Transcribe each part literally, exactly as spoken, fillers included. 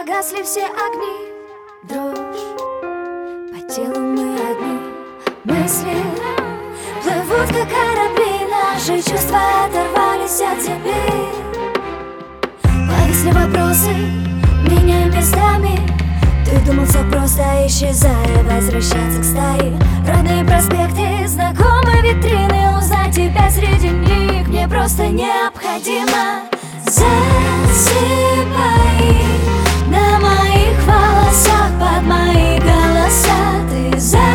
погасли все огни, дрожь по телу, мы одни. Мысли плывут, как корабли, наши чувства оторвались от земли. Повисли вопросы, меняем местами. Ты думал, все просто, исчезая, возвращаться к стае. Родные проспекты, знакомые витрины, узнать тебя среди них мне просто необходимо. Засыпай на моих волосах, под мои голоса. Ты засыпай,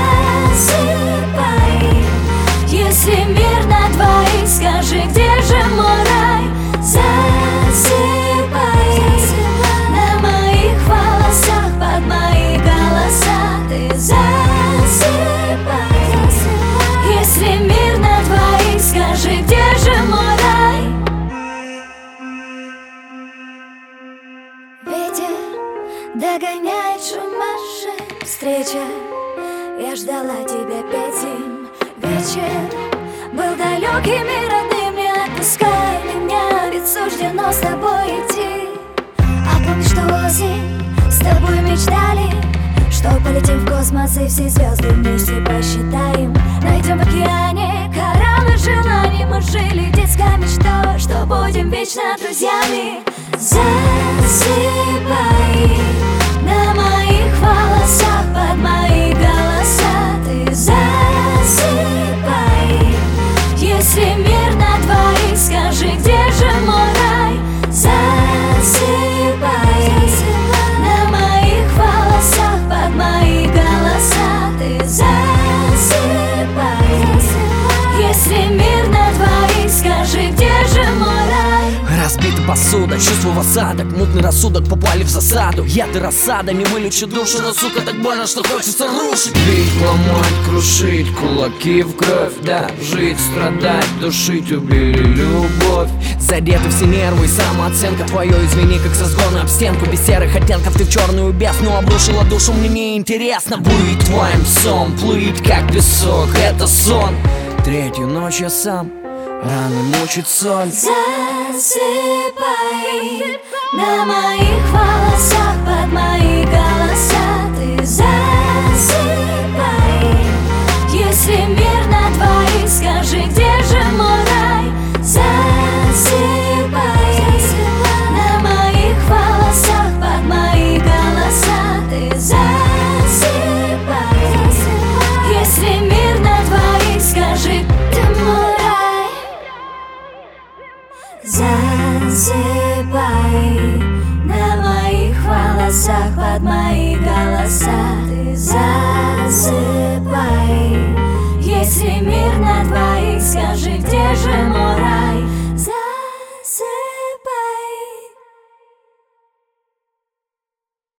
если мир на двоих, скажи, где же мой рай? Засыпай на моих волосах, под мои голоса. Ты засыпай, если мир на двоих, скажи, где же мой рай? Ветер догоняет шум машин. Встреча, я ждала тебя пять зим. Вечер был далеким и родным. Не отпускай меня, ведь суждено с тобой идти. А помнишь, что осень с тобой мечтали, что полетим в космос и все звезды вместе посчитаем. Найдем в океане кораллы желаний. Мы жили детской мечтой, что будем вечно друзьями. Засыпай на моих волосах, под мои голоса. Ты засыпай, если мир на двоих, скажи, где же мой рай? Засыпай на моих волосах, под мои голоса. Ты засыпай, если мир на двоих, скажи, где же мой рай? Разбита посуда, чувство в осадок, мутный рассудок, попали в засаду. Яд и рассада не вылечит душу, но, сука, так больно, что хочется рушить. Бить, ломать, крушить, кулаки в кровь, да. Жить, страдать, душить, убили любовь. Задеты все нервы и самооценка твою, извини, как со сгона об стенку. Без серых оттенков ты в черную бездну обрушила душу, мне неинтересно быть твоим псом, плыть как песок, это сон. Третью ночь я сам, раны мучит соль. Засыпай на мои